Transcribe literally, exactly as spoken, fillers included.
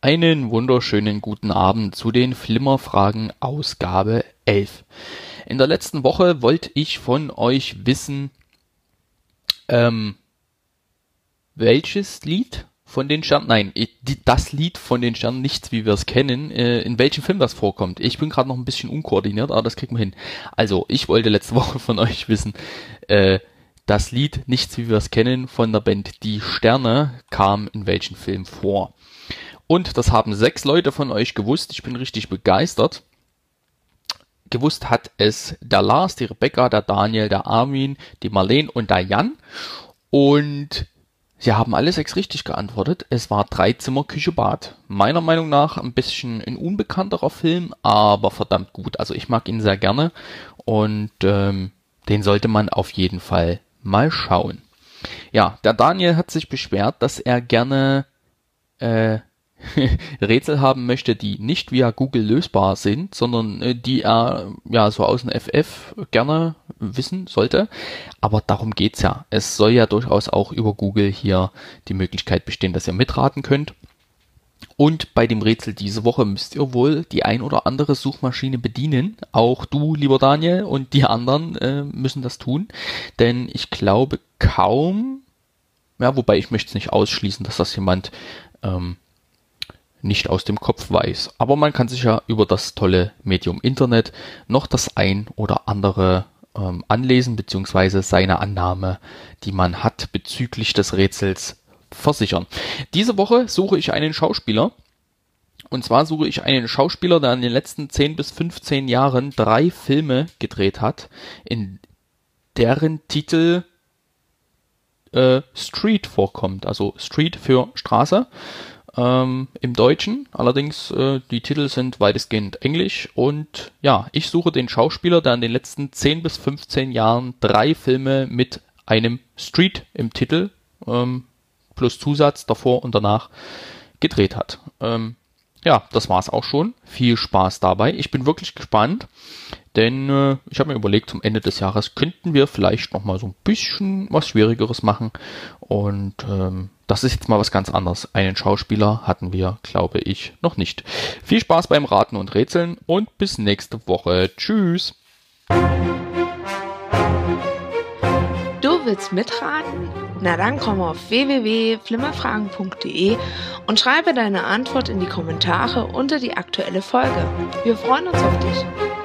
Einen wunderschönen guten Abend zu den Flimmerfragen Ausgabe elf. In der letzten Woche wollte ich von euch wissen, ähm, welches Lied von den Sternen, nein, die, das Lied von den Sternen, nichts wie wir es kennen, äh, in welchem Film das vorkommt. Ich bin gerade noch ein bisschen unkoordiniert, aber das kriegen wir hin. Also, ich wollte letzte Woche von euch wissen, äh, das Lied Nichts wie wir es kennen von der Band Die Sterne kam in welchem Film vor. Und das haben sechs Leute von euch gewusst. Ich bin richtig begeistert. Gewusst hat es der Lars, die Rebecca, der Daniel, der Armin, die Marleen und der Jan. Und sie haben alle sechs richtig geantwortet. Es war Dreizimmer Küche Bad. Meiner Meinung nach ein bisschen ein unbekannterer Film, aber verdammt gut. Also ich mag ihn sehr gerne und ähm, den sollte man auf jeden Fall mal schauen. Ja, der Daniel hat sich beschwert, dass er gerne äh, Rätsel haben möchte, die nicht via Google lösbar sind, sondern äh, die er ja so aus dem F F gerne wissen sollte. Aber darum geht's ja. Es soll ja durchaus auch über Google hier die Möglichkeit bestehen, dass ihr mitraten könnt. Und bei dem Rätsel diese Woche müsst ihr wohl die ein oder andere Suchmaschine bedienen. Auch du, lieber Daniel, und die anderen äh, müssen das tun. Denn ich glaube kaum, ja, wobei ich möchte es nicht ausschließen, dass das jemand ähm, nicht aus dem Kopf weiß. Aber man kann sich ja über das tolle Medium Internet noch das ein oder andere ähm, anlesen, beziehungsweise seine Annahme, die man hat bezüglich des Rätsels, versichern. Diese Woche suche ich einen Schauspieler. Und zwar suche ich einen Schauspieler, der in den letzten zehn bis fünfzehn Jahren drei Filme gedreht hat, in deren Titel äh, Street vorkommt. Also Street für Straße. Ähm, im Deutschen, allerdings äh, die Titel sind weitestgehend englisch und ja, ich suche den Schauspieler, der in den letzten zehn bis fünfzehn Jahren drei Filme mit einem Street im Titel ähm, plus Zusatz davor und danach gedreht hat. Ähm, ja, das war's auch schon. Viel Spaß dabei. Ich bin wirklich gespannt, denn äh, ich habe mir überlegt, zum Ende des Jahres könnten wir vielleicht nochmal so ein bisschen was Schwierigeres machen und ähm, das ist jetzt mal was ganz anderes. Einen Schauspieler hatten wir, glaube ich, noch nicht. Viel Spaß beim Raten und Rätseln und bis nächste Woche. Tschüss. Du willst mitraten? Na dann komm auf w w w punkt flimmerfragen punkt de und schreibe deine Antwort in die Kommentare unter die aktuelle Folge. Wir freuen uns auf dich.